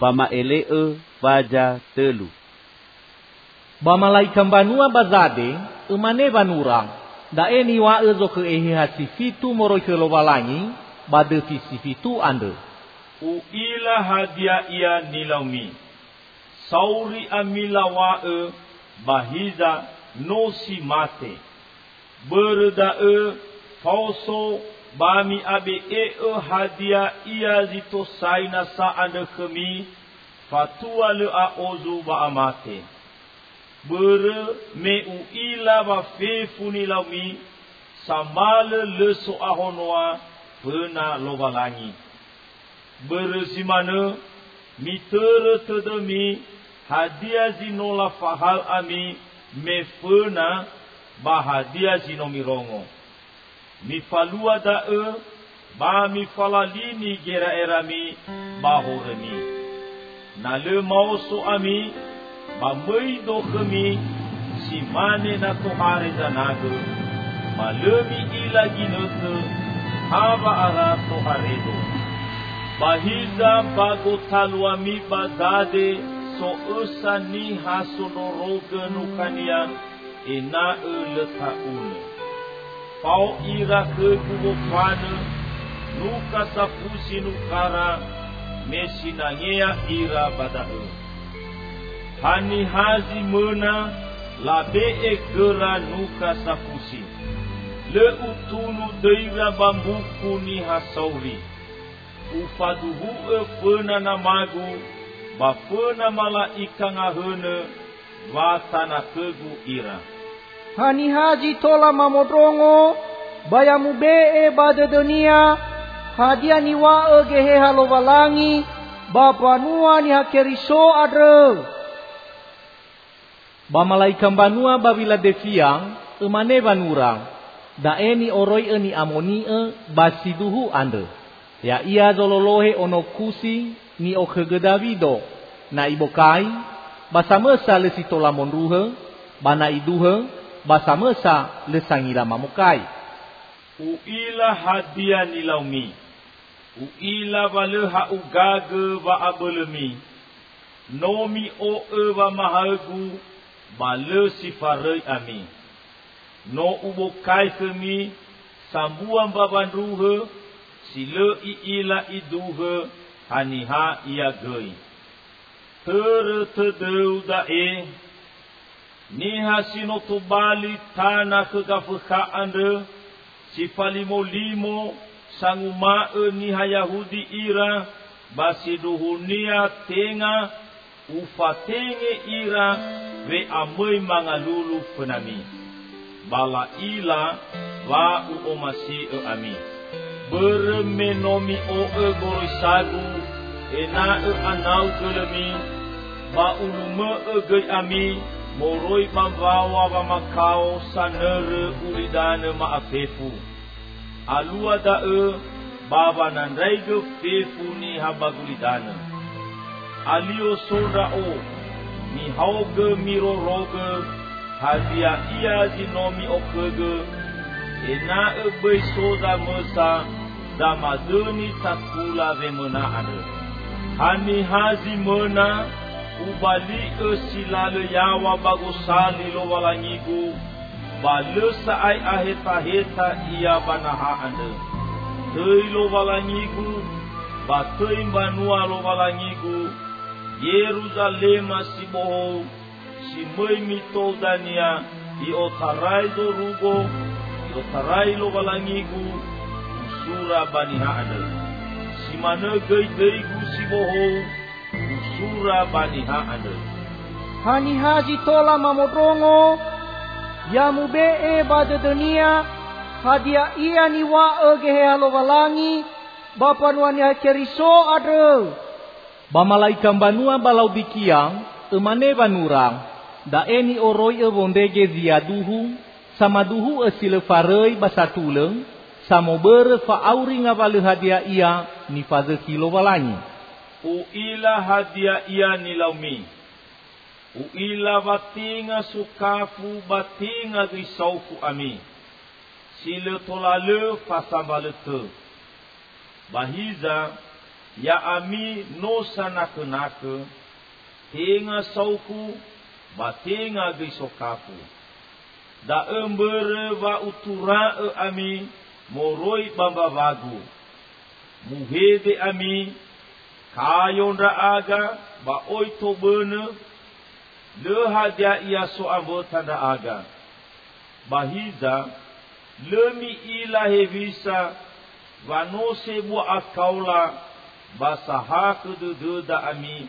pamaele vaja telu. Bamalaikan banua bazade emane banurang dae niwa zo ke ehe hasifitu moroi ke lowalangi bade fisifitu ande. Uila hadia ia nilaumi sauri amila wae bahiza no si mate berda fauso bami abe hadia ia zito saina sa ande kemi fatua le a ozu ba amate ber me uila ba fefuni laumi samale le so ahonoa pena lobalangi ber simane mitere tedemi hadia zinola fahal ami me pena ba hadia zinomirongo mi falua da ba mi falalini gera erami ba horemi na le mauso ami ba mei do kemi si mane na to hare zanago malemi ila ginote hava ara to haredo bahiza bago talwami bazade so usani hasonoroge nukania ena letaune pau ira ke kubofane nuka sapusi nukara mesinangea ira badae hani hazi mena labe gera nuka sapusi le utunu deira bambuku ni hasauri ufaduhu fena namagu ba fena malaika ngahene watana kegu ira hani haji tola mamodrongo bayamu be bade dunia hadia niwa gehe halowalangi bapa nua ni hakeriso adre ba malaikan banua babila defiang emane banurang daeni oroi eni amoni basiduhu ande ya ia zololohe ono kusi ni okegedavido na ibokai basamesa le sitola monruhe bana iduhe basamesa le sangira mamukai uila hadia nilaumi uila baleha ugage va abelemi nomi o eva mahagu bale sifarei ami no ubokai kemi sambuan babandruhe sile ila iduhe haniha ia gei tertedeu dae niha sinotobali tanah kegafuka ande sifalimolimo sanguma niha Yahudi ira basiduhunia tenga ufatenge ira ve amoi mangalulu penami bala ila wa uomasi ami bermenomi o gorisagu ena anau gelemi ba ulume gei ami moroi bambawa bamakao sanere uridane maafefu alua da baba nanraigo fefu ni habagulidane alio soda o ni hauge miro roge hadia ia zinomi okege ena bei soda mesa damadeni takula vemena ade hani hazi mena ubali silale yawa bagusali lo walangigu balesa ai aheta heta ia banaha ande tei lo walangigu batei banua lo walangigu Yerusalem siboho simoi mitodania i otarai do rugo i otarai lo walangigu usura baniha ande simane gei deigu siboho usura baniha ande hani haji tola mamodrongo yamu be bade dunia hadia ia ni wa gehe halowalangi bapa nuani hakeriso adre ba malaikan banua balau dikiang emane banurang daeni oroi bondege ziaduhu samaduhu silefarei basatuleng samober fa auri ngavale hadia ia ni faze kilo walangi uila hadia ia nilaumi uila batinga sukafu batinga grisaufu ami sile tolale fasambalete bahiza ya ami no sanake-nake, tenga sauku, ba tenga gisokapu. Da embere va utura ami, moroi bamba vagu. Muhede ami, kayonda aga, ba oito bene, lehadia ia so ambotanda aga. Bahiza, lemi ilahe visa, vanose bua akaula, basaha kededa ami,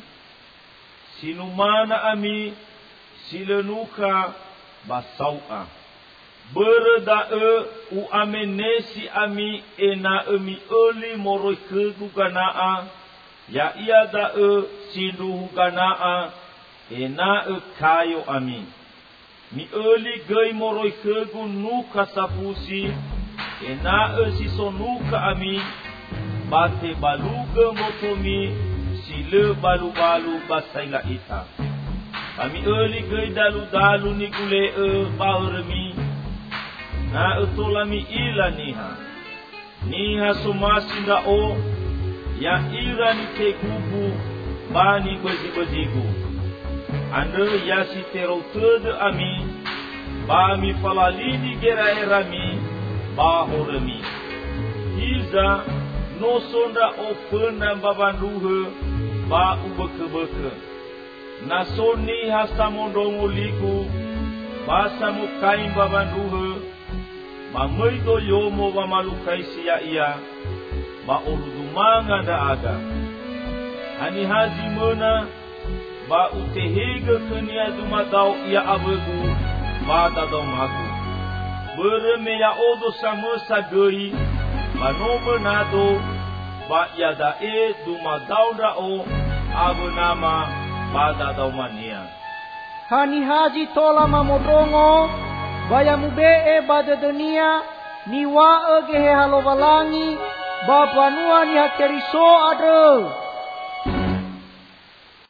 sinumana ami, silenuka, basau'a. Berda u amenesi ami ena emi oli moroi kegu ganaa, ya ia da sinduhu ganaa, ena kayo ami. Mi oli gay moroi kegu nuka sapusi, ena siso nuka ami, bate baluga motomi, sile balu-balu basaila ita. Kami oli gay dalu-dalu ni gule baurmi, na utolami ila niha sumasinda o, ya ira ni tegubu, bani bazi-bazigu. Ande ya si terotede ami, ba mi falalini geraerami, ba horemi. Iza no sonda open dan babanduhe, ba ubeke-beke. Nasoni hasamondongo liku, ba samukain babanduhe, ba moido yomo ba malukai siya iya, ba urudumanga da aga. Ani hazi mena, ba utehega kenia dumadau ia abegu, ba dadau magu. Bereme ya odo sama sagei, ba no benado, ba yada dumadau dao, abu nama, ba dadau mania. Hani haji tola mamodongo, bayamu be bada dunia, ni wa gehe halovalangi, ba panua ni hakeriso ade.